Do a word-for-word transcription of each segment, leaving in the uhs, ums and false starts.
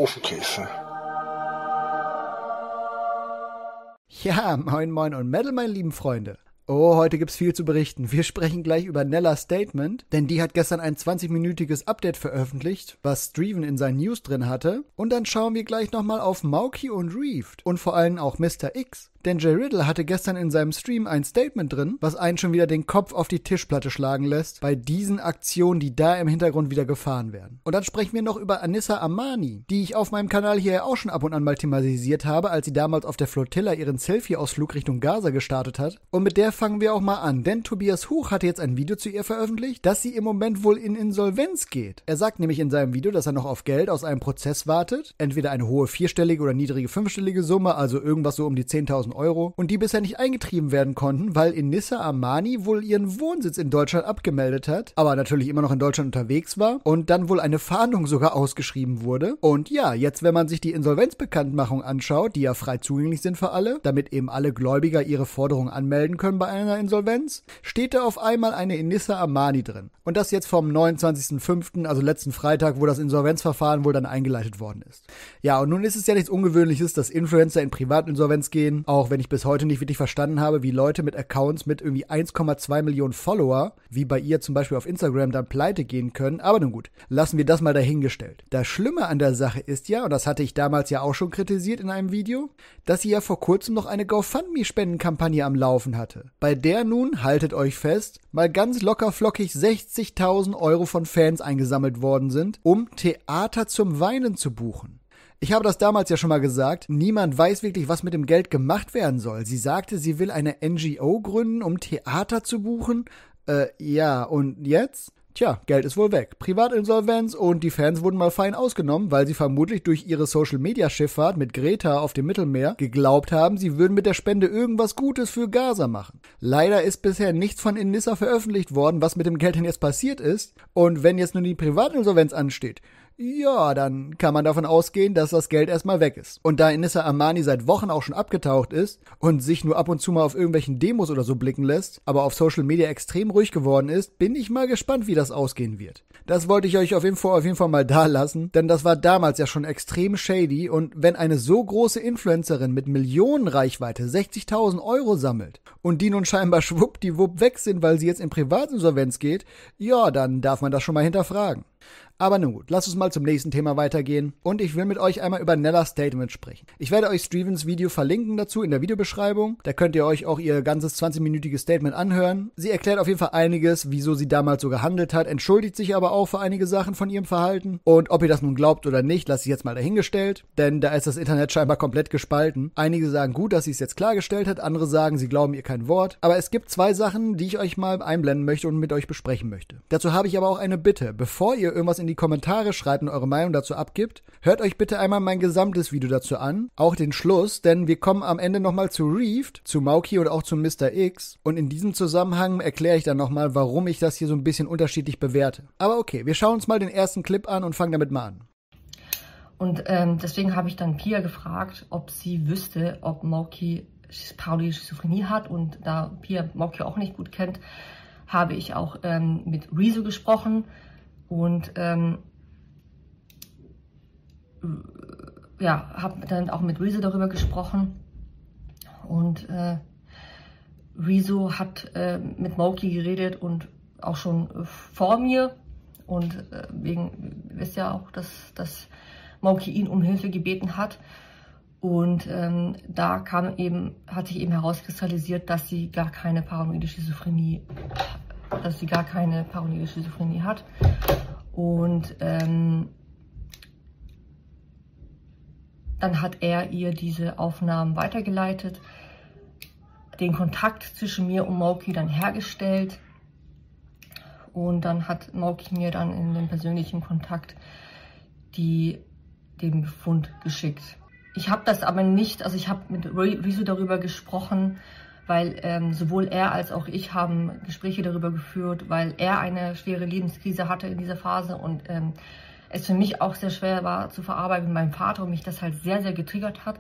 Ofenkäse. Ja, moin moin und Metal, meine lieben Freunde. Oh, heute gibt's viel zu berichten. Wir sprechen gleich über Nellas Statement, denn die hat gestern ein zwanzig-minütiges Update veröffentlicht, was Steven in seinen News drin hatte. Und dann schauen wir gleich nochmal auf Maoki und Reefed und vor allem auch Mister X. Denn Jay Riddle hatte gestern in seinem Stream ein Statement drin, was einen schon wieder den Kopf auf die Tischplatte schlagen lässt, bei diesen Aktionen, die da im Hintergrund wieder gefahren werden. Und dann sprechen wir noch über Anissa Amani, die ich auf meinem Kanal hier auch schon ab und an mal thematisiert habe, als sie damals auf der Flotilla ihren Selfie-Ausflug Richtung Gaza gestartet hat. Und mit der fangen wir auch mal an, denn Tobias Huch hatte jetzt ein Video zu ihr veröffentlicht, dass sie im Moment wohl in Insolvenz geht. Er sagt nämlich in seinem Video, dass er noch auf Geld aus einem Prozess wartet, entweder eine hohe vierstellige oder niedrige fünfstellige Summe, also irgendwas so um die zehntausend Euro, und die bisher nicht eingetrieben werden konnten, weil Inissa Amani wohl ihren Wohnsitz in Deutschland abgemeldet hat, aber natürlich immer noch in Deutschland unterwegs war und dann wohl eine Fahndung sogar ausgeschrieben wurde. Und ja, jetzt, wenn man sich die Insolvenzbekanntmachung anschaut, die ja frei zugänglich sind für alle, damit eben alle Gläubiger ihre Forderungen anmelden können bei einer Insolvenz, steht da auf einmal eine Inissa Amani drin. Und das jetzt vom neunundzwanzigsten fünften, also letzten Freitag, wo das Insolvenzverfahren wohl dann eingeleitet worden ist. Ja, und nun ist es ja nichts Ungewöhnliches, dass Influencer in Privatinsolvenz gehen, auch wenn ich bis heute nicht wirklich verstanden habe, wie Leute mit Accounts mit irgendwie eins Komma zwei Millionen Follower, wie bei ihr zum Beispiel auf Instagram, dann pleite gehen können. Aber nun gut, lassen wir das mal dahingestellt. Das Schlimme an der Sache ist ja, und das hatte ich damals ja auch schon kritisiert in einem Video, dass sie ja vor kurzem noch eine GoFundMe-Spendenkampagne am Laufen hatte, bei der nun, haltet euch fest, mal ganz locker flockig sechzigtausend Euro von Fans eingesammelt worden sind, um Theater zum Weinen zu buchen. Ich habe das damals ja schon mal gesagt, niemand weiß wirklich, was mit dem Geld gemacht werden soll. Sie sagte, sie will eine N G O gründen, um Theater zu buchen. Äh, ja, und jetzt? Tja, Geld ist wohl weg. Privatinsolvenz und die Fans wurden mal fein ausgenommen, weil sie vermutlich durch ihre Social-Media-Schifffahrt mit Greta auf dem Mittelmeer geglaubt haben, sie würden mit der Spende irgendwas Gutes für Gaza machen. Leider ist bisher nichts von Inissa veröffentlicht worden, was mit dem Geld denn jetzt passiert ist. Und wenn jetzt nun die Privatinsolvenz ansteht, ja, dann kann man davon ausgehen, dass das Geld erstmal weg ist. Und da Inissa Amani seit Wochen auch schon abgetaucht ist und sich nur ab und zu mal auf irgendwelchen Demos oder so blicken lässt, aber auf Social Media extrem ruhig geworden ist, bin ich mal gespannt, wie das ausgehen wird. Das wollte ich euch auf jeden Fall, auf jeden Fall mal da lassen, denn das war damals ja schon extrem shady und wenn eine so große Influencerin mit Millionenreichweite sechzigtausend Euro sammelt und die nun scheinbar schwuppdiwupp weg sind, weil sie jetzt in Privatinsolvenz geht, ja, dann darf man das schon mal hinterfragen. Aber nun gut, lasst uns mal zum nächsten Thema weitergehen und ich will mit euch einmal über Nellas Statement sprechen. Ich werde euch Stevens Video verlinken dazu in der Videobeschreibung, da könnt ihr euch auch ihr ganzes zwanzig-minütiges Statement anhören. Sie erklärt auf jeden Fall einiges, wieso sie damals so gehandelt hat, entschuldigt sich aber auch für einige Sachen von ihrem Verhalten und ob ihr das nun glaubt oder nicht, lasse ich jetzt mal dahingestellt, denn da ist das Internet scheinbar komplett gespalten. Einige sagen gut, dass sie es jetzt klargestellt hat, andere sagen, sie glauben ihr kein Wort, aber es gibt zwei Sachen, die ich euch mal einblenden möchte und mit euch besprechen möchte. Dazu habe ich aber auch eine Bitte, bevor ihr irgendwas in die Kommentare schreibt und eure Meinung dazu abgibt, hört euch bitte einmal mein gesamtes Video dazu an, auch den Schluss, denn wir kommen am Ende nochmal zu Reefed, zu Maoki und auch zu Mister X und in diesem Zusammenhang erkläre ich dann nochmal, warum ich das hier so ein bisschen unterschiedlich bewerte. Aber okay, wir schauen uns mal den ersten Clip an und fangen damit mal an. Und ähm, deswegen habe ich dann Pia gefragt, ob sie wüsste, ob Maoki paranoide Schizophrenie hat und da Pia Maoki auch nicht gut kennt, habe ich auch ähm, mit Rezo gesprochen. Und ähm, ja, habe dann auch mit Rezo darüber gesprochen. Und äh, Rezo hat äh, mit Maoki geredet und auch schon äh, vor mir. Und äh, wegen, ihr wisst ja auch, dass, dass Maoki ihn um Hilfe gebeten hat. Und ähm, da kam eben, hat sich eben herauskristallisiert, dass sie gar keine paranoide Schizophrenie dass sie gar keine paranoide Schizophrenie hat. Und ähm, dann hat er ihr diese Aufnahmen weitergeleitet, den Kontakt zwischen mir und Maoki dann hergestellt. Und dann hat Maoki mir dann in dem persönlichen Kontakt die, den Befund geschickt. Ich habe das aber nicht, also ich habe mit Rezo darüber gesprochen, weil ähm, sowohl er als auch ich haben Gespräche darüber geführt, weil er eine schwere Lebenskrise hatte in dieser Phase und ähm, es für mich auch sehr schwer war zu verarbeiten mit meinem Vater und mich das halt sehr, sehr getriggert hat.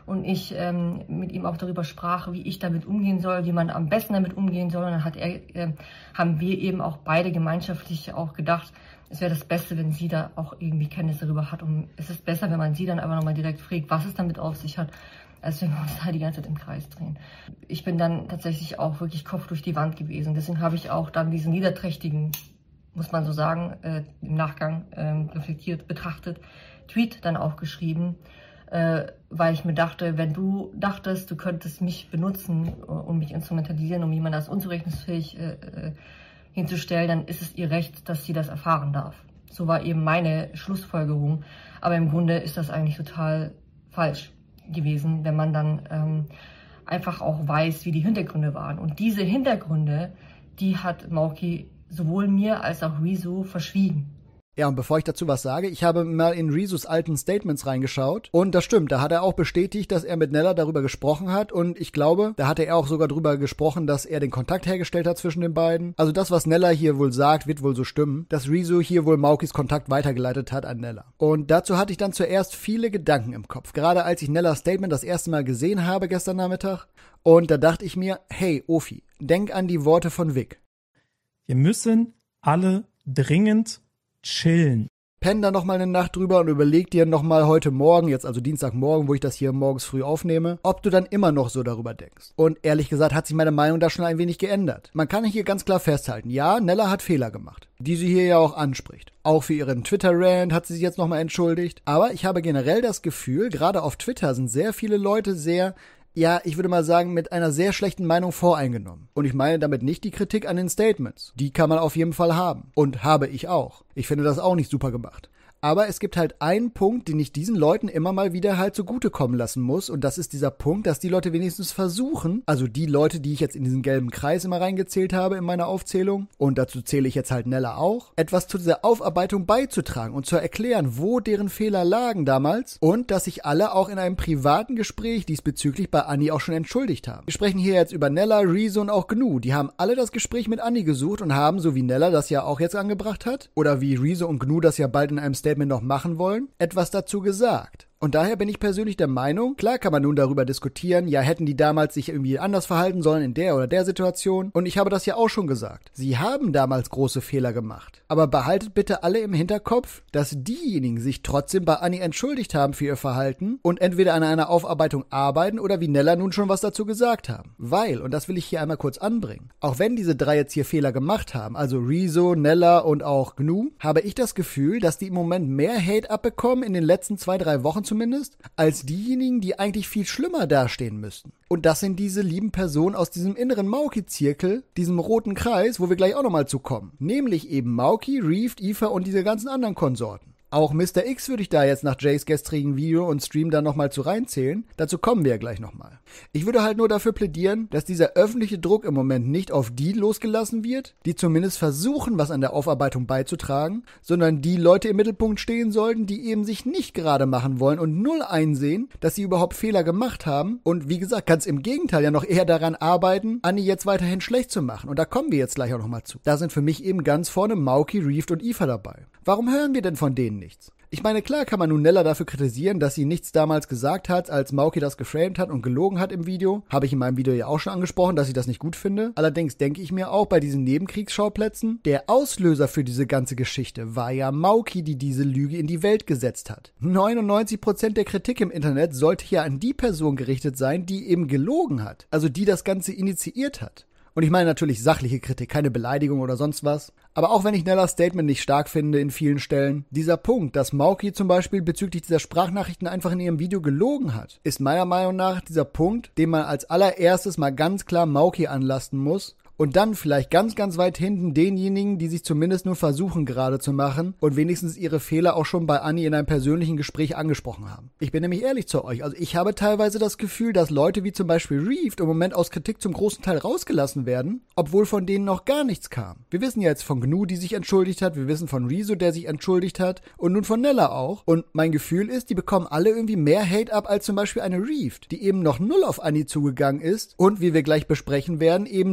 und ich ähm, mit ihm auch darüber sprach, wie ich damit umgehen soll, wie man am besten damit umgehen soll. Und dann hat er, äh, haben wir eben auch beide gemeinschaftlich auch gedacht, es wäre das Beste, wenn sie da auch irgendwie Kenntnis darüber hat. Und es ist besser, wenn man sie dann aber nochmal direkt fragt, was es damit auf sich hat, als wenn wir uns da die ganze Zeit im Kreis drehen. Ich bin dann tatsächlich auch wirklich Kopf durch die Wand gewesen. Deswegen habe ich auch dann diesen niederträchtigen, muss man so sagen, äh, im Nachgang äh, reflektiert, betrachtet, Tweet dann auch geschrieben, äh, weil ich mir dachte, wenn du dachtest, du könntest mich benutzen und mich instrumentalisieren, um jemanden als unzurechnungsfähig äh, äh, hinzustellen, dann ist es ihr Recht, dass sie das erfahren darf. So war eben meine Schlussfolgerung. Aber im Grunde ist das eigentlich total falsch gewesen, wenn man dann ähm, einfach auch weiß, wie die Hintergründe waren. Und diese Hintergründe, die hat Mauki sowohl mir als auch Rezo verschwiegen. Ja, und bevor ich dazu was sage, ich habe mal in Rezos alten Statements reingeschaut und das stimmt, da hat er auch bestätigt, dass er mit Nella darüber gesprochen hat und ich glaube, da hatte er auch sogar darüber gesprochen, dass er den Kontakt hergestellt hat zwischen den beiden. Also das, was Nella hier wohl sagt, wird wohl so stimmen, dass Rezo hier wohl Maukis Kontakt weitergeleitet hat an Nella. Und dazu hatte ich dann zuerst viele Gedanken im Kopf, gerade als ich Nellas Statement das erste Mal gesehen habe gestern Nachmittag und da dachte ich mir, hey Ofi, denk an die Worte von Vic. Wir müssen alle dringend chillen. Penn da nochmal eine Nacht drüber und überleg dir nochmal heute Morgen, jetzt also Dienstagmorgen, wo ich das hier morgens früh aufnehme, ob du dann immer noch so darüber denkst. Und ehrlich gesagt hat sich meine Meinung da schon ein wenig geändert. Man kann hier ganz klar festhalten, ja, Nella hat Fehler gemacht, die sie hier ja auch anspricht. Auch für ihren Twitter-Rant hat sie sich jetzt nochmal entschuldigt. Aber ich habe generell das Gefühl, gerade auf Twitter sind sehr viele Leute sehr, ja, ich würde mal sagen, mit einer sehr schlechten Meinung voreingenommen. Und ich meine damit nicht die Kritik an den Statements. Die kann man auf jeden Fall haben. Und habe ich auch. Ich finde das auch nicht super gemacht. Aber es gibt halt einen Punkt, den ich diesen Leuten immer mal wieder halt zugutekommen lassen muss. Und das ist dieser Punkt, dass die Leute wenigstens versuchen, also die Leute, die ich jetzt in diesen gelben Kreis immer reingezählt habe in meiner Aufzählung, und dazu zähle ich jetzt halt Nella auch, etwas zu dieser Aufarbeitung beizutragen und zu erklären, wo deren Fehler lagen damals und dass sich alle auch in einem privaten Gespräch diesbezüglich bei Anni auch schon entschuldigt haben. Wir sprechen hier jetzt über Nella, Rezo und auch Gnu. Die haben alle das Gespräch mit Anni gesucht und haben, so wie Nella das ja auch jetzt angebracht hat, oder wie Rezo und Gnu das ja bald in einem Statement noch machen wollen, etwas dazu gesagt. Und daher bin ich persönlich der Meinung, klar kann man nun darüber diskutieren, ja, hätten die damals sich irgendwie anders verhalten sollen in der oder der Situation. Und ich habe das ja auch schon gesagt. Sie haben damals große Fehler gemacht. Aber behaltet bitte alle im Hinterkopf, dass diejenigen sich trotzdem bei Anni entschuldigt haben für ihr Verhalten und entweder an einer Aufarbeitung arbeiten oder wie Nella nun schon was dazu gesagt haben. Weil, und das will ich hier einmal kurz anbringen, auch wenn diese drei jetzt hier Fehler gemacht haben, also Rezo, Nella und auch Gnu, habe ich das Gefühl, dass die im Moment mehr Hate abbekommen in den letzten zwei, drei Wochen zumindest, als diejenigen, die eigentlich viel schlimmer dastehen müssten. Und das sind diese lieben Personen aus diesem inneren Mauki-Zirkel, diesem roten Kreis, wo wir gleich auch nochmal zu kommen. Nämlich eben Mauki, Reeft, Aoife und diese ganzen anderen Konsorten. Auch Mister X würde ich da jetzt nach Jays gestrigen Video und Stream da nochmal zu reinzählen. Dazu kommen wir ja gleich nochmal. Ich würde halt nur dafür plädieren, dass dieser öffentliche Druck im Moment nicht auf die losgelassen wird, die zumindest versuchen, was an der Aufarbeitung beizutragen, sondern die Leute im Mittelpunkt stehen sollten, die eben sich nicht gerade machen wollen und null einsehen, dass sie überhaupt Fehler gemacht haben und wie gesagt, ganz im Gegenteil ja noch eher daran arbeiten, Anni jetzt weiterhin schlecht zu machen. Und da kommen wir jetzt gleich auch nochmal zu. Da sind für mich eben ganz vorne Mauki, Reeft und Aoife dabei. Warum hören wir denn von denen nichts? Ich meine, klar kann man nun Nella dafür kritisieren, dass sie nichts damals gesagt hat, als Mauki das geframed hat und gelogen hat im Video. Habe ich in meinem Video ja auch schon angesprochen, dass ich das nicht gut finde. Allerdings denke ich mir auch bei diesen Nebenkriegsschauplätzen, der Auslöser für diese ganze Geschichte war ja Mauki, die diese Lüge in die Welt gesetzt hat. neunundneunzig Prozent der Kritik im Internet sollte ja an die Person gerichtet sein, die eben gelogen hat. Also die das Ganze initiiert hat. Und ich meine natürlich sachliche Kritik, keine Beleidigung oder sonst was. Aber auch wenn ich Nellas Statement nicht stark finde in vielen Stellen, dieser Punkt, dass Mauki zum Beispiel bezüglich dieser Sprachnachrichten einfach in ihrem Video gelogen hat, ist meiner Meinung nach dieser Punkt, den man als allererstes mal ganz klar Mauki anlasten muss. Und dann vielleicht ganz, ganz weit hinten denjenigen, die sich zumindest nur versuchen gerade zu machen und wenigstens ihre Fehler auch schon bei Anni in einem persönlichen Gespräch angesprochen haben. Ich bin nämlich ehrlich zu euch, also ich habe teilweise das Gefühl, dass Leute wie zum Beispiel Reeft im Moment aus Kritik zum großen Teil rausgelassen werden, obwohl von denen noch gar nichts kam. Wir wissen ja jetzt von Gnu, die sich entschuldigt hat, wir wissen von Rezo, der sich entschuldigt hat und nun von Nella auch. Und mein Gefühl ist, die bekommen alle irgendwie mehr Hate ab als zum Beispiel eine Reeft, die eben noch null auf Anni zugegangen ist und, wie wir gleich besprechen werden, eben die andere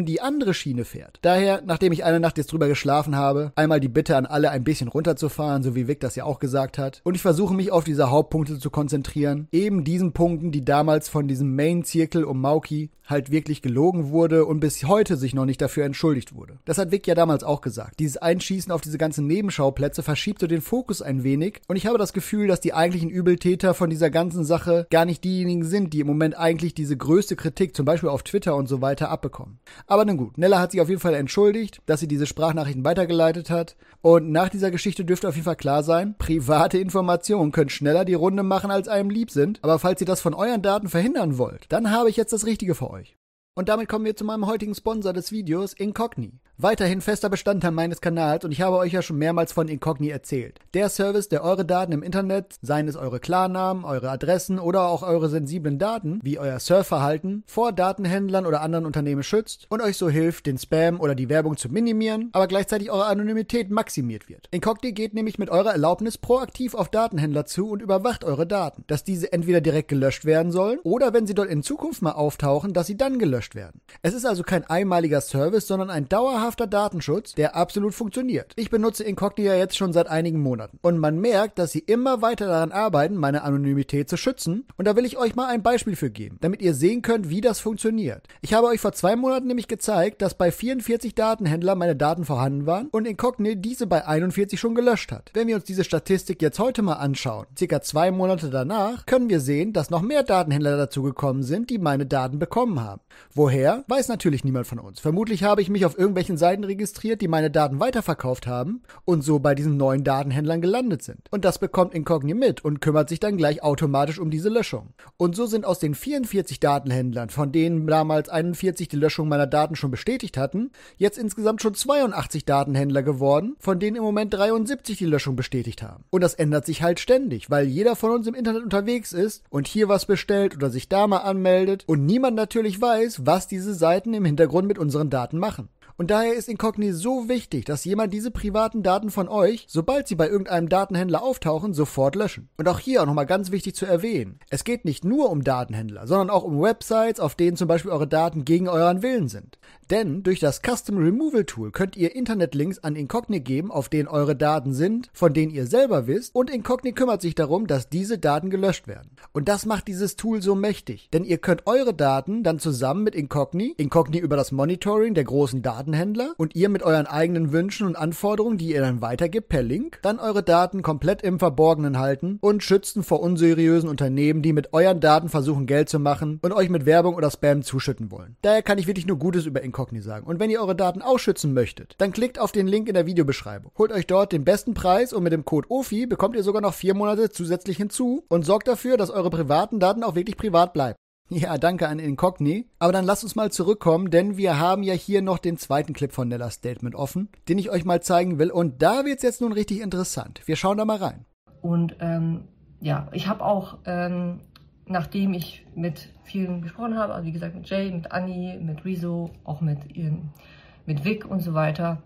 eure Schiene fährt. Daher, nachdem ich eine Nacht jetzt drüber geschlafen habe, einmal die Bitte an alle, ein bisschen runterzufahren, so wie Vic das ja auch gesagt hat. Und ich versuche mich auf diese Hauptpunkte zu konzentrieren. Eben diesen Punkten, die damals von diesem Main-Zirkel um Mauki halt wirklich gelogen wurde und bis heute sich noch nicht dafür entschuldigt wurde. Das hat Vic ja damals auch gesagt. Dieses Einschießen auf diese ganzen Nebenschauplätze verschiebt so den Fokus ein wenig und ich habe das Gefühl, dass die eigentlichen Übeltäter von dieser ganzen Sache gar nicht diejenigen sind, die im Moment eigentlich diese größte Kritik, zum Beispiel auf Twitter und so weiter, abbekommen. Aber nun gut, Nella hat sich auf jeden Fall entschuldigt, dass sie diese Sprachnachrichten weitergeleitet hat und nach dieser Geschichte dürfte auf jeden Fall klar sein, private Informationen können schneller die Runde machen, als einem lieb sind, aber falls ihr das von euren Daten verhindern wollt, dann habe ich jetzt das Richtige für euch. Und damit kommen wir zu meinem heutigen Sponsor des Videos, Incogni. Weiterhin fester Bestandteil meines Kanals und ich habe euch ja schon mehrmals von Incogni erzählt. Der Service, der eure Daten im Internet, seien es eure Klarnamen, eure Adressen oder auch eure sensiblen Daten, wie euer Surfverhalten, vor Datenhändlern oder anderen Unternehmen schützt und euch so hilft, den Spam oder die Werbung zu minimieren, aber gleichzeitig eure Anonymität maximiert wird. Incogni geht nämlich mit eurer Erlaubnis proaktiv auf Datenhändler zu und überwacht eure Daten, dass diese entweder direkt gelöscht werden sollen oder wenn sie dort in Zukunft mal auftauchen, dass sie dann gelöscht werden. Es ist also kein einmaliger Service, sondern ein dauerhafter Datenschutz, der absolut funktioniert. Ich benutze Incogni ja jetzt schon seit einigen Monaten und man merkt, dass sie immer weiter daran arbeiten, meine Anonymität zu schützen und da will ich euch mal ein Beispiel für geben, damit ihr sehen könnt, wie das funktioniert. Ich habe euch vor zwei Monaten nämlich gezeigt, dass bei vierundvierzig Datenhändlern meine Daten vorhanden waren und Incogni diese bei einundvierzig schon gelöscht hat. Wenn wir uns diese Statistik jetzt heute mal anschauen, circa zwei Monate danach, können wir sehen, dass noch mehr Datenhändler dazugekommen sind, die meine Daten bekommen haben. Woher? Weiß natürlich niemand von uns. Vermutlich habe ich mich auf irgendwelchen Seiten registriert, die meine Daten weiterverkauft haben und so bei diesen neuen Datenhändlern gelandet sind. Und das bekommt Incogni mit und kümmert sich dann gleich automatisch um diese Löschung. Und so sind aus den vierundvierzig Datenhändlern, von denen damals einundvierzig die Löschung meiner Daten schon bestätigt hatten, jetzt insgesamt schon zweiundachtzig Datenhändler geworden, von denen im Moment dreiundsiebzig die Löschung bestätigt haben. Und das ändert sich halt ständig, weil jeder von uns im Internet unterwegs ist und hier was bestellt oder sich da mal anmeldet und niemand natürlich weiß, was diese Seiten im Hintergrund mit unseren Daten machen. Und daher ist Incogni so wichtig, dass jemand diese privaten Daten von euch, sobald sie bei irgendeinem Datenhändler auftauchen, sofort löschen. Und auch hier auch nochmal ganz wichtig zu erwähnen, es geht nicht nur um Datenhändler, sondern auch um Websites, auf denen zum Beispiel eure Daten gegen euren Willen sind. Denn durch das Custom Removal Tool könnt ihr Internetlinks an Incogni geben, auf denen eure Daten sind, von denen ihr selber wisst, und Incogni kümmert sich darum, dass diese Daten gelöscht werden. Und das macht dieses Tool so mächtig, denn ihr könnt eure Daten dann zusammen mit Incogni, Incogni über das Monitoring der großen Datenhändler und ihr mit euren eigenen Wünschen und Anforderungen, die ihr dann weitergibt per Link, dann eure Daten komplett im Verborgenen halten und schützen vor unseriösen Unternehmen, die mit euren Daten versuchen Geld zu machen und euch mit Werbung oder Spam zuschütten wollen. Daher kann ich wirklich nur Gutes über Incogni sagen. Und wenn ihr eure Daten ausschützen möchtet, dann klickt auf den Link in der Videobeschreibung. Holt euch dort den besten Preis und mit dem Code O F I bekommt ihr sogar noch vier Monate zusätzlich hinzu und sorgt dafür, dass eure privaten Daten auch wirklich privat bleiben. Ja, danke an Incogni. Aber dann lasst uns mal zurückkommen, denn wir haben ja hier noch den zweiten Clip von Nellas Statement offen, den ich euch mal zeigen will. Und da wird's jetzt nun richtig interessant. Wir schauen da mal rein. Und ähm, ja, ich habe auch, ähm, nachdem ich mit vielen gesprochen habe, also wie gesagt mit Jay, mit Annie, mit Rezo, auch mit, ihren, mit Vic und so weiter,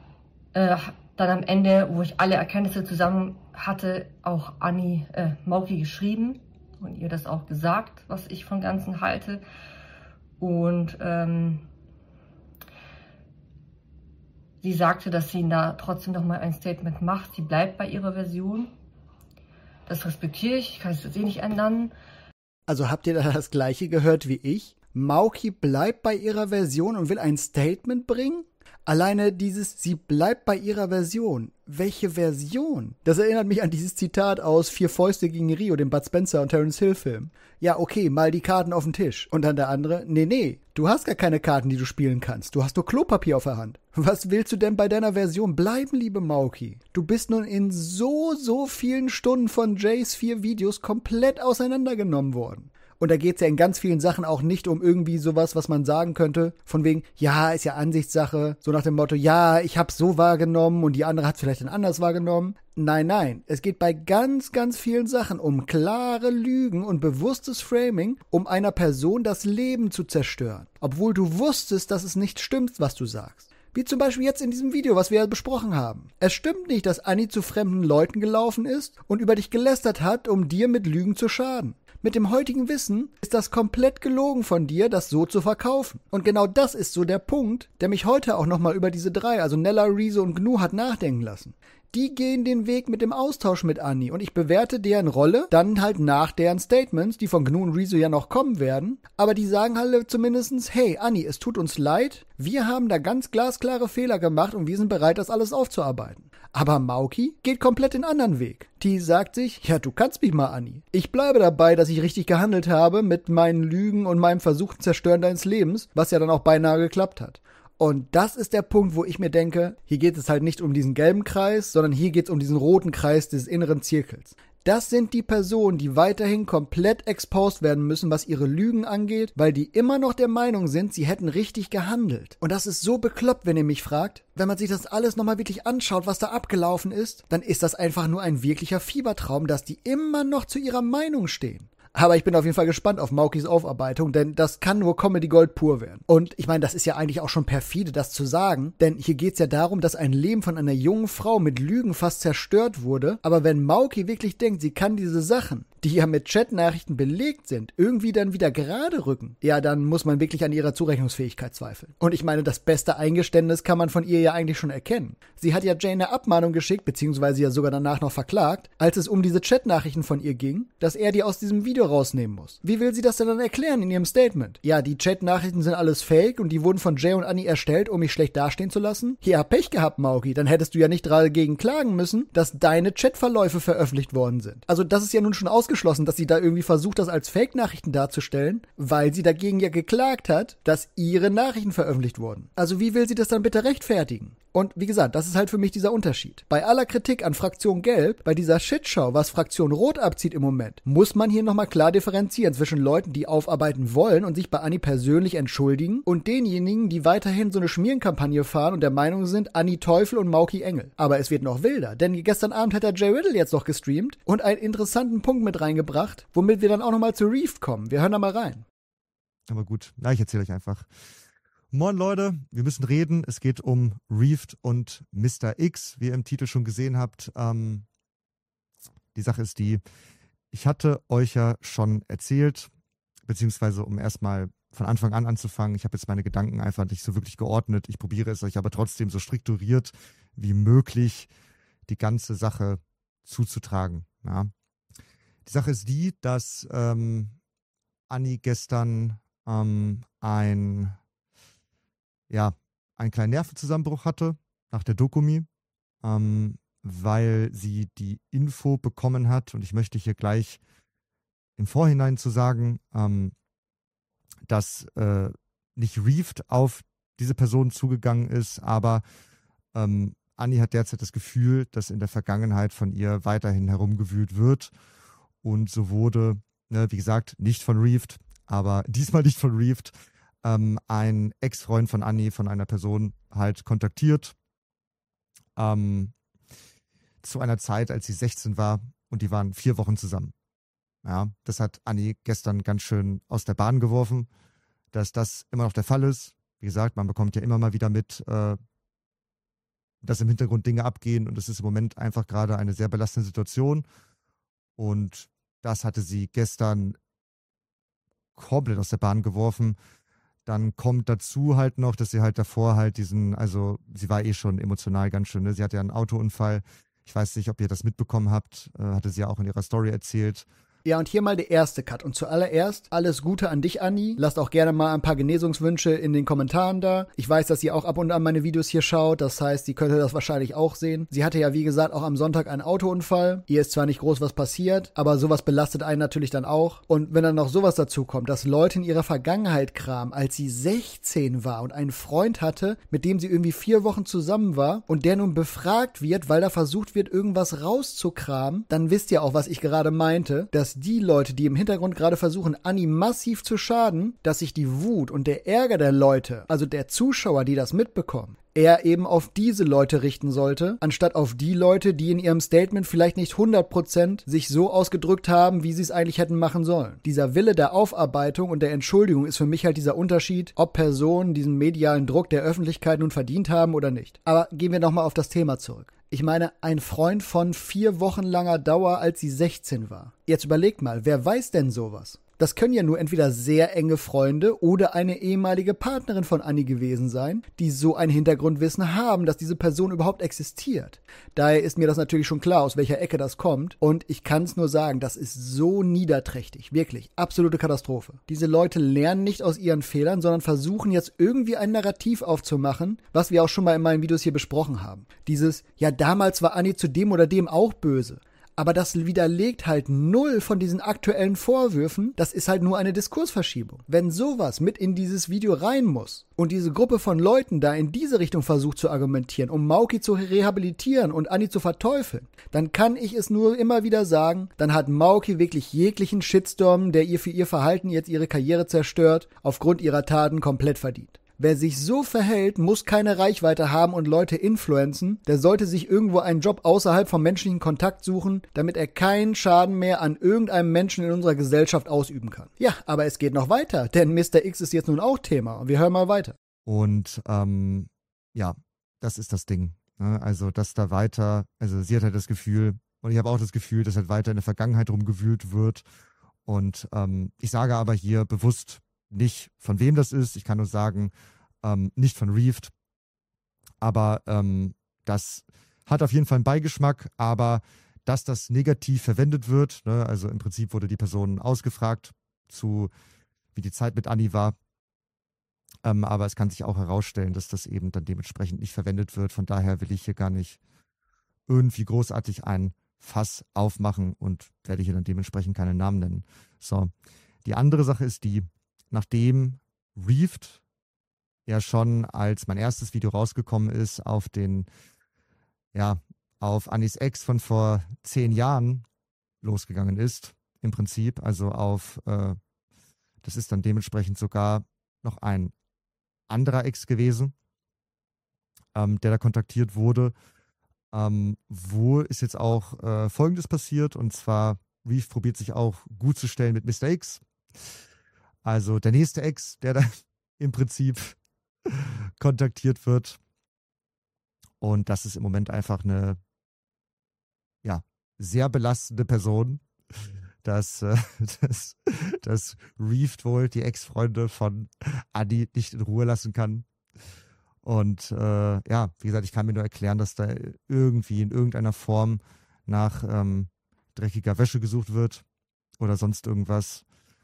äh, dann am Ende, wo ich alle Erkenntnisse zusammen hatte, auch Annie äh, Mauki geschrieben und ihr das auch gesagt, was ich von Ganzen halte. Und ähm, sie sagte, dass sie da trotzdem noch mal ein Statement macht. Sie bleibt bei ihrer Version. Das respektiere ich, ich kann es jetzt eh nicht ändern. Also habt ihr da das Gleiche gehört wie ich? Mauki bleibt bei ihrer Version und will ein Statement bringen? Alleine dieses, sie bleibt bei ihrer Version. Welche Version? Das erinnert mich an dieses Zitat aus Vier Fäuste gegen Rio, dem Bud Spencer und Terence Hill Film. Ja, okay, mal die Karten auf den Tisch. Und dann der andere, nee, nee, du hast gar keine Karten, die du spielen kannst. Du hast nur Klopapier auf der Hand. Was willst du denn bei deiner Version bleiben, liebe Mauki? Du bist nun in so, so vielen Stunden von Jays vier Videos komplett auseinandergenommen worden. Und da geht es ja in ganz vielen Sachen auch nicht um irgendwie sowas, was man sagen könnte, von wegen, ja, ist ja Ansichtssache, so nach dem Motto, ja, ich hab's so wahrgenommen und die andere hat es vielleicht dann anders wahrgenommen. Nein, nein, es geht bei ganz, ganz vielen Sachen um klare Lügen und bewusstes Framing, um einer Person das Leben zu zerstören, obwohl du wusstest, dass es nicht stimmt, was du sagst. Wie zum Beispiel jetzt in diesem Video, was wir ja besprochen haben. Es stimmt nicht, dass Annie zu fremden Leuten gelaufen ist und über dich gelästert hat, um dir mit Lügen zu schaden. Mit dem heutigen Wissen ist das komplett gelogen von dir, das so zu verkaufen. Und genau das ist so der Punkt, der mich heute auch nochmal über diese drei, also Nella, Rezo und Gnu, hat nachdenken lassen. Die gehen den Weg mit dem Austausch mit Annie und ich bewerte deren Rolle dann halt nach deren Statements, die von Gnu und Rezo ja noch kommen werden, aber die sagen halt zumindestens: Hey Annie, es tut uns leid, wir haben da ganz glasklare Fehler gemacht und wir sind bereit, das alles aufzuarbeiten. Aber Mauki geht komplett den anderen Weg. Die sagt sich: Ja, du kannst mich mal, Annie. Ich bleibe dabei, dass ich richtig gehandelt habe mit meinen Lügen und meinem versuchten Zerstören deines Lebens, was ja dann auch beinahe geklappt hat. Und das ist der Punkt, wo ich mir denke, hier geht es halt nicht um diesen gelben Kreis, sondern hier geht es um diesen roten Kreis des inneren Zirkels. Das sind die Personen, die weiterhin komplett exposed werden müssen, was ihre Lügen angeht, weil die immer noch der Meinung sind, sie hätten richtig gehandelt. Und das ist so bekloppt, wenn ihr mich fragt. Wenn man sich das alles nochmal wirklich anschaut, was da abgelaufen ist, dann ist das einfach nur ein wirklicher Fiebertraum, dass die immer noch zu ihrer Meinung stehen. Aber ich bin auf jeden Fall gespannt auf Maukis Aufarbeitung, denn das kann nur Comedy Gold pur werden. Und ich meine, das ist ja eigentlich auch schon perfide, das zu sagen, denn hier geht's ja darum, dass ein Leben von einer jungen Frau mit Lügen fast zerstört wurde. Aber wenn Mauki wirklich denkt, sie kann diese Sachen, die ja mit Chatnachrichten belegt sind, irgendwie dann wieder gerade rücken, ja, dann muss man wirklich an ihrer Zurechnungsfähigkeit zweifeln. Und ich meine, das beste Eingeständnis kann man von ihr ja eigentlich schon erkennen. Sie hat ja Jane eine Abmahnung geschickt, beziehungsweise ja sogar danach noch verklagt, als es um diese Chatnachrichten von ihr ging, dass er die aus diesem Video rausnehmen muss. Wie will sie das denn dann erklären in ihrem Statement? Ja, die Chatnachrichten sind alles fake und die wurden von Jay und Annie erstellt, um mich schlecht dastehen zu lassen? Ja, Pech gehabt, Mauki. Dann hättest du ja nicht dagegen klagen müssen, dass deine Chatverläufe veröffentlicht worden sind. Also das ist ja nun schon ausgeschlossen, dass sie da irgendwie versucht, das als Fake-Nachrichten darzustellen, weil sie dagegen ja geklagt hat, dass ihre Nachrichten veröffentlicht wurden. Also wie will sie das dann bitte rechtfertigen? Und wie gesagt, das ist halt für mich dieser Unterschied. Bei aller Kritik an Fraktion Gelb, bei dieser Shitshow, was Fraktion Rot abzieht im Moment, muss man hier nochmal klar differenzieren zwischen Leuten, die aufarbeiten wollen und sich bei Annie persönlich entschuldigen und denjenigen, die weiterhin so eine Schmierenkampagne fahren und der Meinung sind, Annie Teufel und Mauki Engel. Aber es wird noch wilder, denn gestern Abend hat der Jay Riddle jetzt noch gestreamt und einen interessanten Punkt mit reingebracht, womit wir dann auch nochmal zu Reef kommen. Wir hören da mal rein. Aber gut, na, ich erzähle euch einfach. Moin Leute, wir müssen reden. Es geht um Reefed und Mister X, wie ihr im Titel schon gesehen habt. Ähm, die Sache ist die, ich hatte euch ja schon erzählt, beziehungsweise um erstmal von Anfang an anzufangen, ich habe jetzt meine Gedanken einfach nicht so wirklich geordnet. Ich probiere es euch aber trotzdem so strukturiert wie möglich die ganze Sache zuzutragen. Ja. Die Sache ist die, dass ähm, Annie gestern ähm, ein ja, einen kleinen Nervenzusammenbruch hatte nach der Dokumi, ähm, weil sie die Info bekommen hat, und ich möchte hier gleich im Vorhinein zu sagen, ähm, dass äh, nicht Reefed auf diese Person zugegangen ist, aber ähm, Annie hat derzeit das Gefühl, dass in der Vergangenheit von ihr weiterhin herumgewühlt wird, und so wurde, ne, wie gesagt, nicht von Reefed, aber diesmal nicht von Reefed, Ähm, ein Ex-Freund von Annie von einer Person halt kontaktiert ähm, zu einer Zeit, als sie sechzehn war, und die waren vier Wochen zusammen. Ja, das hat Annie gestern ganz schön aus der Bahn geworfen, dass das immer noch der Fall ist. Wie gesagt, man bekommt ja immer mal wieder mit, äh, dass im Hintergrund Dinge abgehen, und es ist im Moment einfach gerade eine sehr belastende Situation, und das hatte sie gestern komplett aus der Bahn geworfen. Dann kommt dazu halt noch, dass sie halt davor halt diesen, also sie war eh schon emotional ganz schön, ne? Sie hatte ja einen Autounfall. Ich weiß nicht, ob ihr das mitbekommen habt, äh, hatte sie ja auch in ihrer Story erzählt. Ja, und hier mal der erste Cut. Und zuallererst alles Gute an dich, Annie. Lasst auch gerne mal ein paar Genesungswünsche in den Kommentaren da. Ich weiß, dass sie auch ab und an meine Videos hier schaut. Das heißt, sie könnte das wahrscheinlich auch sehen. Sie hatte ja, wie gesagt, auch am Sonntag einen Autounfall. Ihr ist zwar nicht groß was passiert, aber sowas belastet einen natürlich dann auch. Und wenn dann noch sowas dazu kommt, dass Leute in ihrer Vergangenheit kramen, als sie sechzehn war und einen Freund hatte, mit dem sie irgendwie vier Wochen zusammen war, und der nun befragt wird, weil da versucht wird, irgendwas rauszukramen, dann wisst ihr auch, was ich gerade meinte, dass die Leute, die im Hintergrund gerade versuchen, Annie massiv zu schaden, dass sich die Wut und der Ärger der Leute, also der Zuschauer, die das mitbekommen, eher eben auf diese Leute richten sollte, anstatt auf die Leute, die in ihrem Statement vielleicht nicht hundert Prozent sich so ausgedrückt haben, wie sie es eigentlich hätten machen sollen. Dieser Wille der Aufarbeitung und der Entschuldigung ist für mich halt dieser Unterschied, ob Personen diesen medialen Druck der Öffentlichkeit nun verdient haben oder nicht. Aber gehen wir nochmal auf das Thema zurück. Ich meine, ein Freund von vier Wochen langer Dauer, als sie sechzehn war. Jetzt überlegt mal, wer weiß denn sowas? Das können ja nur entweder sehr enge Freunde oder eine ehemalige Partnerin von Annie gewesen sein, die so ein Hintergrundwissen haben, dass diese Person überhaupt existiert. Daher ist mir das natürlich schon klar, aus welcher Ecke das kommt. Und ich kann es nur sagen, das ist so niederträchtig. Wirklich, absolute Katastrophe. Diese Leute lernen nicht aus ihren Fehlern, sondern versuchen jetzt irgendwie ein Narrativ aufzumachen, was wir auch schon mal in meinen Videos hier besprochen haben. Dieses, ja damals war Annie zu dem oder dem auch böse. Aber das widerlegt halt null von diesen aktuellen Vorwürfen. Das ist halt nur eine Diskursverschiebung. Wenn sowas mit in dieses Video rein muss und diese Gruppe von Leuten da in diese Richtung versucht zu argumentieren, um Mauki zu rehabilitieren und Annie zu verteufeln, dann kann ich es nur immer wieder sagen, dann hat Mauki wirklich jeglichen Shitstorm, der ihr für ihr Verhalten jetzt ihre Karriere zerstört, aufgrund ihrer Taten komplett verdient. Wer sich so verhält, muss keine Reichweite haben und Leute influenzen. Der sollte sich irgendwo einen Job außerhalb vom menschlichen Kontakt suchen, damit er keinen Schaden mehr an irgendeinem Menschen in unserer Gesellschaft ausüben kann. Ja, aber es geht noch weiter, denn Mister X ist jetzt nun auch Thema und wir hören mal weiter. Und ähm, ja, das ist das Ding. Ne? Also, dass da weiter, also sie hat halt das Gefühl, und ich habe auch das Gefühl, dass halt weiter in der Vergangenheit rumgewühlt wird. Und ähm, ich sage aber hier bewusst nicht, von wem das ist. Ich kann nur sagen, ähm, nicht von Reeft. Aber ähm, das hat auf jeden Fall einen Beigeschmack. Aber dass das negativ verwendet wird, ne, also im Prinzip wurde die Person ausgefragt, zu wie die Zeit mit Annie war. Ähm, aber es kann sich auch herausstellen, dass das eben dann dementsprechend nicht verwendet wird. Von daher will ich hier gar nicht irgendwie großartig ein Fass aufmachen und werde hier dann dementsprechend keine Namen nennen. So, die andere Sache ist die, nachdem Reeft ja schon, als mein erstes Video rausgekommen ist, auf den, ja, auf Annies Ex von vor zehn Jahren losgegangen ist, im Prinzip, also auf, äh, das ist dann dementsprechend sogar noch ein anderer Ex gewesen, ähm, der da kontaktiert wurde, ähm, wo ist jetzt auch äh, Folgendes passiert, und zwar, Reeft probiert sich auch gut zu stellen mit Mister X. Also der nächste Ex, der da im Prinzip kontaktiert wird. Und das ist im Moment einfach eine, ja, sehr belastende Person, dass, äh, dass, dass Reeft wohl die Ex-Freunde von Annie nicht in Ruhe lassen kann. Und äh, ja, wie gesagt, ich kann mir nur erklären, dass da irgendwie in irgendeiner Form nach ähm, dreckiger Wäsche gesucht wird oder sonst irgendwas.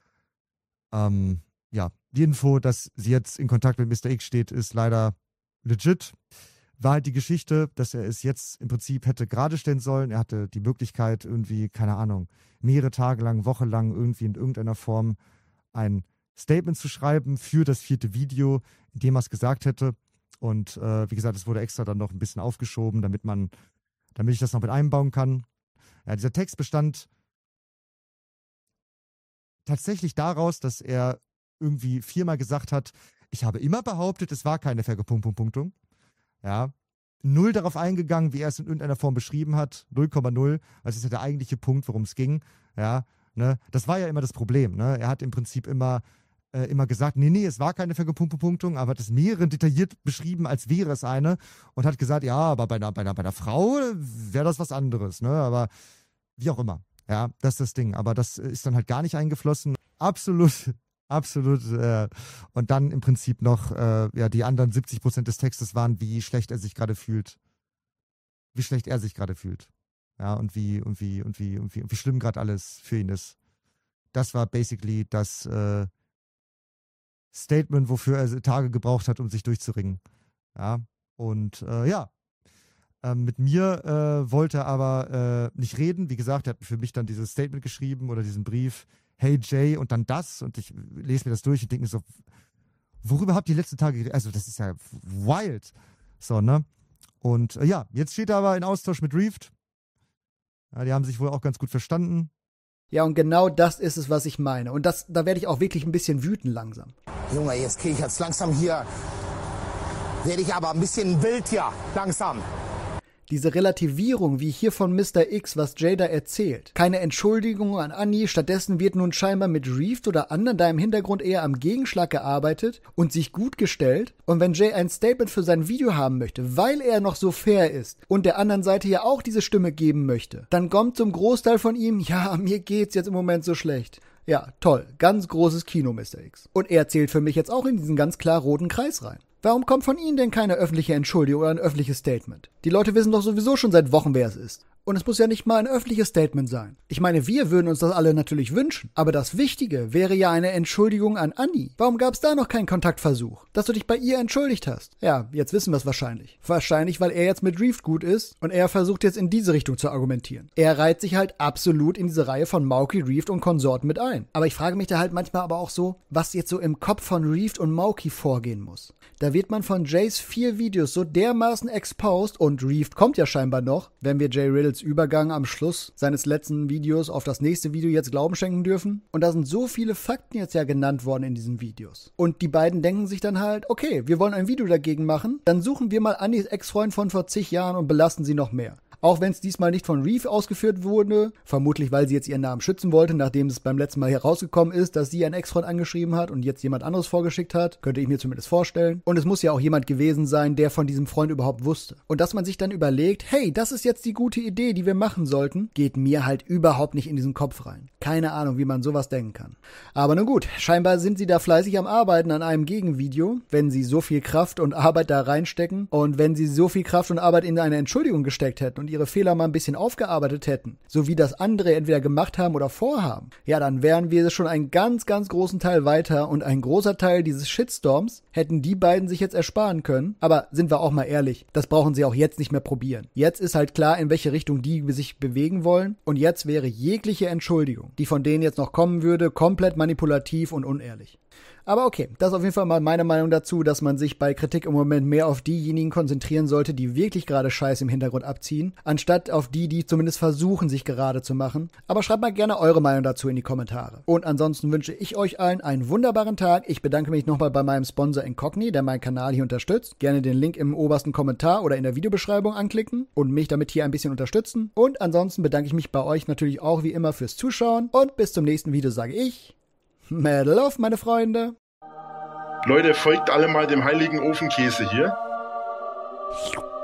Ähm, ja, die Info, dass sie jetzt in Kontakt mit Mister X steht, ist leider legit. War halt die Geschichte, dass er es jetzt im Prinzip hätte gerade stellen sollen. Er hatte die Möglichkeit, irgendwie, keine Ahnung, mehrere Tage lang, wochenlang irgendwie in irgendeiner Form ein Statement zu schreiben für das vierte Video, in dem er es gesagt hätte. Und äh, wie gesagt, es wurde extra dann noch ein bisschen aufgeschoben, damit man, damit ich das noch mit einbauen kann. Ja, dieser Text bestand tatsächlich daraus, dass er irgendwie viermal gesagt hat, ich habe immer behauptet, es war keine Vergepunktung. Ja, null darauf eingegangen, wie er es in irgendeiner Form beschrieben hat, null Komma null, also das ist ja der eigentliche Punkt, worum es ging. Ja, ne, das war ja immer das Problem. Ne? Er hat im Prinzip immer, äh, immer gesagt, nee, nee, es war keine Vergepunktung, aber hat es mehreren detailliert beschrieben, als wäre es eine, und hat gesagt, ja, aber bei einer, bei einer, bei einer Frau wäre das was anderes. Ne? Aber wie auch immer. Ja, das ist das Ding. Aber das ist dann halt gar nicht eingeflossen. Absolut, absolut. Äh, und dann im Prinzip noch, äh, ja, die anderen siebzig Prozent des Textes waren, wie schlecht er sich gerade fühlt. Wie schlecht er sich gerade fühlt. Ja, und wie, und wie, und wie, und wie, und wie schlimm gerade alles für ihn ist. Das war basically das äh, Statement, wofür er Tage gebraucht hat, um sich durchzuringen. Ja, und äh, ja. Mit mir äh, wollte er aber äh, nicht reden. Wie gesagt, er hat für mich dann dieses Statement geschrieben oder diesen Brief, hey Jay, und dann das. Und ich lese mir das durch und denke mir so, worüber habt ihr die letzten Tage geredet? Also das ist ja wild. So, ne? Und äh, ja, jetzt steht er aber in Austausch mit Reeft. Ja, die haben sich wohl auch ganz gut verstanden. Ja, und genau das ist es, was ich meine. Und das, da werde ich auch wirklich ein bisschen wütend langsam. Junge, jetzt kriege ich jetzt langsam hier, werde ich aber ein bisschen wild hier, langsam. Diese Relativierung, wie hier von Mister X, was Jay da erzählt. Keine Entschuldigung an Annie, stattdessen wird nun scheinbar mit Reeve oder anderen da im Hintergrund eher am Gegenschlag gearbeitet und sich gut gestellt. Und wenn Jay ein Statement für sein Video haben möchte, weil er noch so fair ist und der anderen Seite ja auch diese Stimme geben möchte, dann kommt zum Großteil von ihm, ja, mir geht's jetzt im Moment so schlecht. Ja, toll, ganz großes Kino, Mister X. Und er zählt für mich jetzt auch in diesen ganz klar roten Kreis rein. Warum kommt von Ihnen denn keine öffentliche Entschuldigung oder ein öffentliches Statement? Die Leute wissen doch sowieso schon seit Wochen, wer es ist. Und es muss ja nicht mal ein öffentliches Statement sein. Ich meine, wir würden uns das alle natürlich wünschen. Aber das Wichtige wäre ja eine Entschuldigung an Annie. Warum gab es da noch keinen Kontaktversuch? Dass du dich bei ihr entschuldigt hast. Ja, jetzt wissen wir es wahrscheinlich. Wahrscheinlich, weil er jetzt mit Reeve gut ist und er versucht jetzt in diese Richtung zu argumentieren. Er reiht sich halt absolut in diese Reihe von Mauky, Reeve und Konsorten mit ein. Aber ich frage mich da halt manchmal aber auch so, was jetzt so im Kopf von Reeve und Mauky vorgehen muss. Da wird man von Jays vier Videos so dermaßen exposed und Reeve kommt ja scheinbar noch, wenn wir Jay Riddles Übergang am Schluss seines letzten Videos auf das nächste Video jetzt Glauben schenken dürfen. Und da sind so viele Fakten jetzt ja genannt worden in diesen Videos. Und die beiden denken sich dann halt, okay, wir wollen ein Video dagegen machen, dann suchen wir mal Annies Ex-Freund von vor zig Jahren und belasten sie noch mehr. Auch wenn es diesmal nicht von Reeve ausgeführt wurde, vermutlich weil sie jetzt ihren Namen schützen wollte, nachdem es beim letzten Mal herausgekommen ist, dass sie einen Ex-Freund angeschrieben hat und jetzt jemand anderes vorgeschickt hat, könnte ich mir zumindest vorstellen. Und es muss ja auch jemand gewesen sein, der von diesem Freund überhaupt wusste. Und dass man sich dann überlegt, hey, das ist jetzt die gute Idee, die wir machen sollten, geht mir halt überhaupt nicht in diesen Kopf rein. Keine Ahnung, wie man sowas denken kann. Aber nun gut, scheinbar sind sie da fleißig am Arbeiten an einem Gegenvideo, wenn sie so viel Kraft und Arbeit da reinstecken und wenn sie so viel Kraft und Arbeit in eine Entschuldigung gesteckt hätten und ihre Fehler mal ein bisschen aufgearbeitet hätten, so wie das andere entweder gemacht haben oder vorhaben, ja, dann wären wir schon einen ganz, ganz großen Teil weiter und ein großer Teil dieses Shitstorms hätten die beiden sich jetzt ersparen können. Aber sind wir auch mal ehrlich, das brauchen sie auch jetzt nicht mehr probieren. Jetzt ist halt klar, in welche Richtung die sich bewegen wollen und jetzt wäre jegliche Entschuldigung, die von denen jetzt noch kommen würde, komplett manipulativ und unehrlich. Aber okay, das ist auf jeden Fall mal meine Meinung dazu, dass man sich bei Kritik im Moment mehr auf diejenigen konzentrieren sollte, die wirklich gerade Scheiß im Hintergrund abziehen, anstatt auf die, die zumindest versuchen, sich gerade zu machen. Aber schreibt mal gerne eure Meinung dazu in die Kommentare. Und ansonsten wünsche ich euch allen einen wunderbaren Tag. Ich bedanke mich nochmal bei meinem Sponsor Incogni, der meinen Kanal hier unterstützt. Gerne den Link im obersten Kommentar oder in der Videobeschreibung anklicken und mich damit hier ein bisschen unterstützen. Und ansonsten bedanke ich mich bei euch natürlich auch wie immer fürs Zuschauen. Und bis zum nächsten Video sage ich Medal of, meine Freunde. Leute, folgt alle mal dem heiligen Ofenkäse hier.